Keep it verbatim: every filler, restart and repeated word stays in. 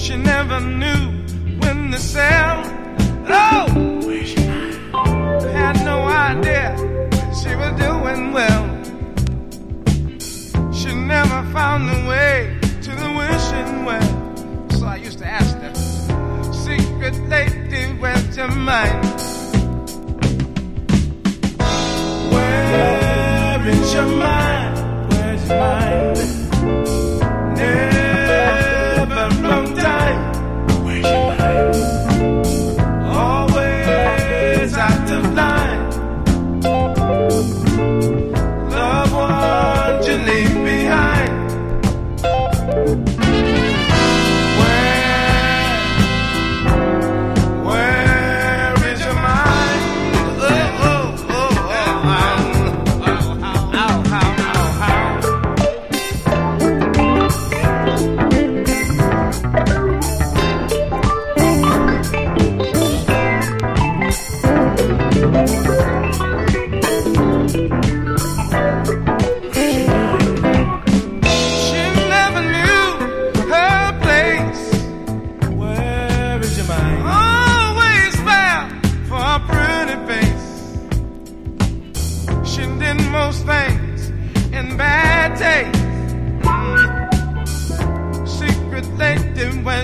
She never knew when to sell. Oh, had no idea she was doing well. She never found the way to the wishing well. So I used to ask her, secret lady, where's your mind? Where is your mind? Where's your mind? Never wrong time. Where's your mind? Always out of line. Loved ones you leave behind. Most things in bad taste. Secret lady when